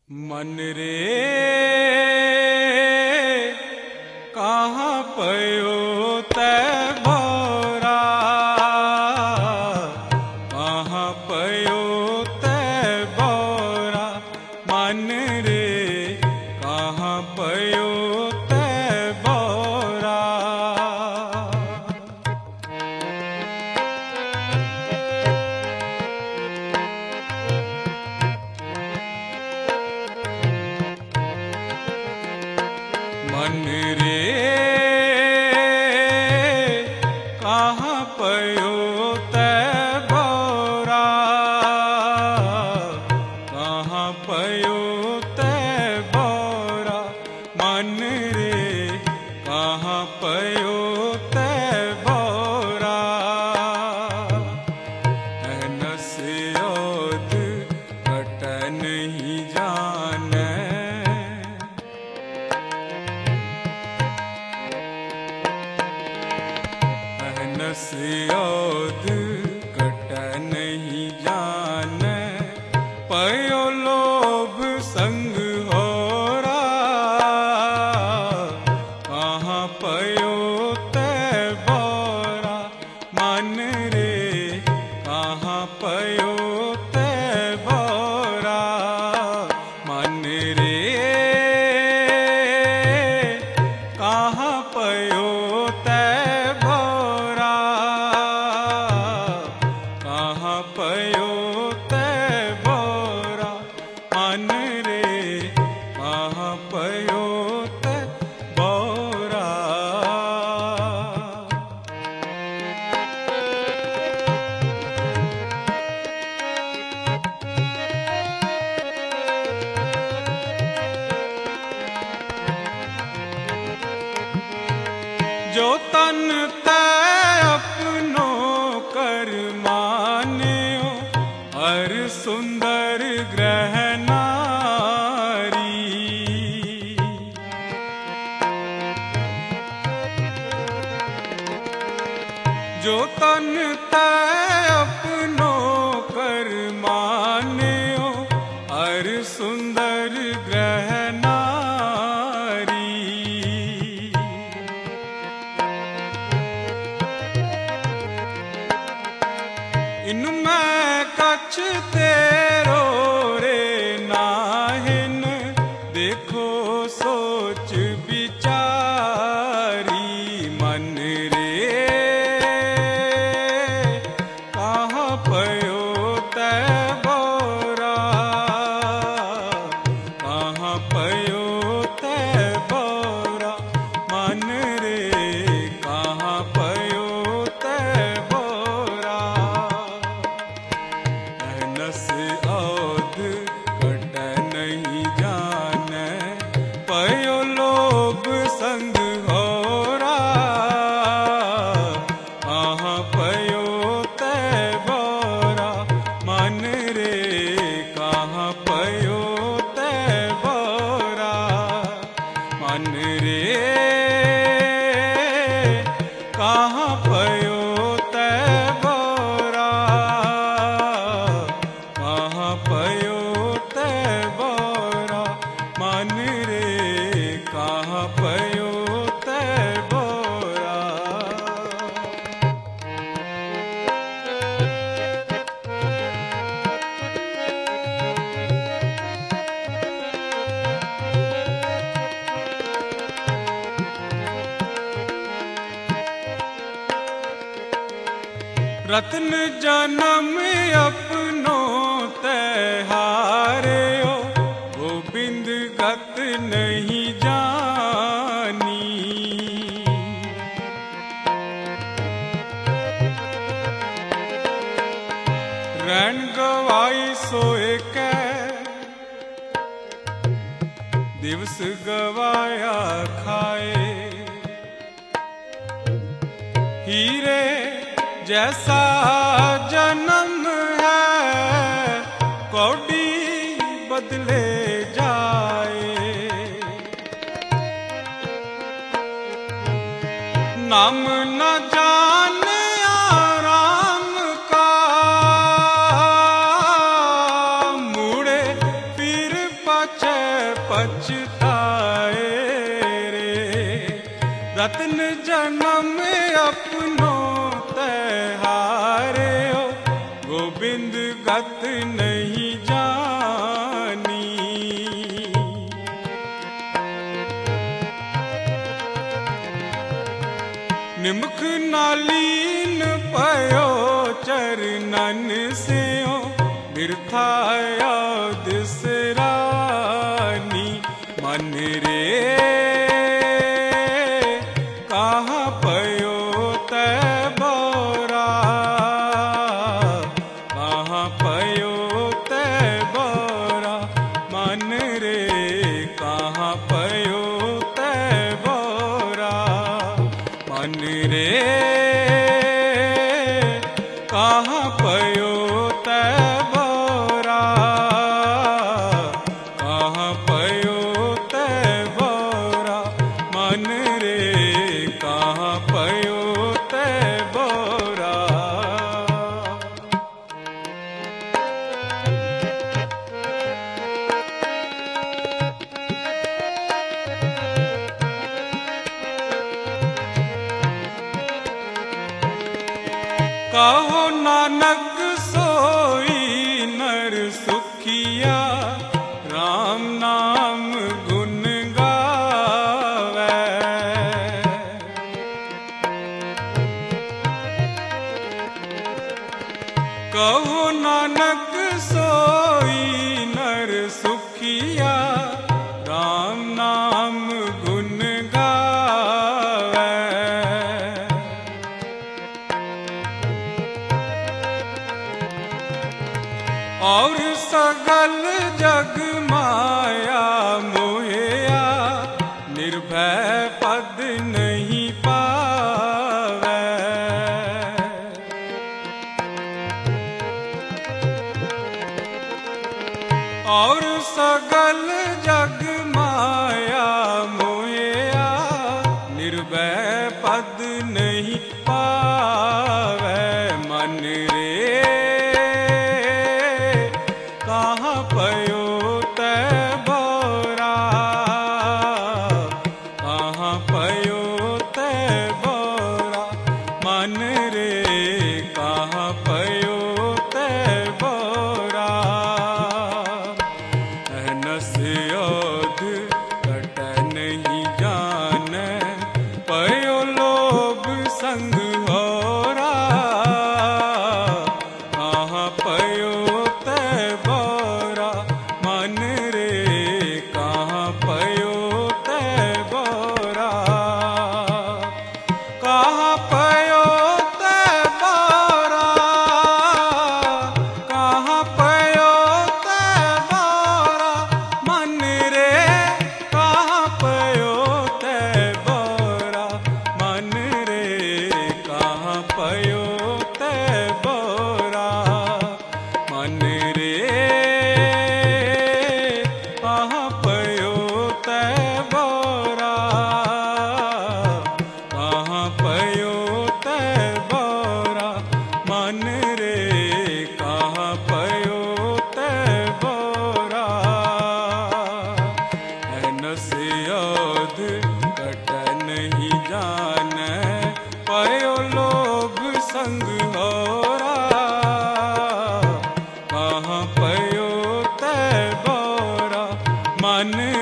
मन रे कहाँ पयो तै भौरा, कहाँ पयो तै भौरा। मन रे कहाँ पयो तै भौरा। मन रे कहाँ पयो तै भौरा, कहाँ पयो तै भौरा। मन रे कहाँ पयो तै भौरा। नस ओद कट नहीं जाने, नस ओद कट नहीं जाने। पयो लोभ संग होरा, कहाँ पयो तै भौरा। मन रे कहाँ पयो तै भौरा। मन रे कहाँ पयो तै भौरा, कहाँ पयो तै भौरा। मन रे कहाँ पयो तै भौरा। जो तन तै अपनो कर मान्यो, हर सुंदर ग्रह नारी। जो तन तै अपनो कर मान्यो, हर सुंदर ग्रह नारी। इनमें कछ तेरो रे नाहिन, देखो सोच विचारी। मन रे कहाँ पयो तै भौरा, कहाँ पयो तै भौरा। मन रे कहाँ पयो तै भौरा। नस ओद कट नहीं जाने, पयो लोभ संग होरा, कहाँ पयो तै भौरा। मन रे कहाँ पयो तै भौरा। मन रे कहाँ पयो तै भौरा, कहाँ पयो तै भौरा। मन रे कहाँ पयो तै भौरा। रत्न जन्म अपनो तै हार्यो, गोबिंद गत नहीं जानी। रैन गवाई सोए कै, दिवस गवाया खाए। हीरे जैसा जन्म है, कौड़ी बदले जाए। नाम न जाने आराम का, मुड़े पीर पछ पछताए रे। रत्न जन्म अपनो तहारे हो, गोविंद गत नहीं जानी। निमख नालीन पयो चरणन से हो, बिरथाया दिसरानी। मन रे कहाँ पयो तै बोरा, कहाँ पयो तै बोरा। मन रे कहाँ पयो तै बोरा। मन रे कहाँ पयो तै बोरा, कहाँ पयो तै बोरा। मन रे कहाँ पयो तै बोरा। कहो नानक सोई नर सुखिया, राम नाम गुण गावे। कहो नानक सोई नर सुखिया, राम नाम गुण गावे। और सगल जग माया मोहिया, निर्भय पद नहीं पावे। और सगल जग माया मोहिया, निर्भय पद नहीं पावे। मन रे कहाँ पयो तै बोरा, कहाँ पयो तै बोरा। मन रे कहाँ पयो तै बोरा। अहनस योध कट नहीं जाने, पयो लोभ संग होरा। कहाँ पयो तै बोरा। मन रे कहाँ पयो तै बोरा। कहाँ पयो तै बोरा, कहाँ पयो तै बोरा। मन रे कहाँ पयो तै बोरा। मन रे कहाँ पयो तै बोरा। मन रे कहाँ पयो तै बोरा, कहाँ पयो तै बोरा। मन रे कहाँ पयो तै बोरा। अहनस योध कट नहीं जाने, पयो लोभ संग होरा। कहाँ पयो तै बोरा। मन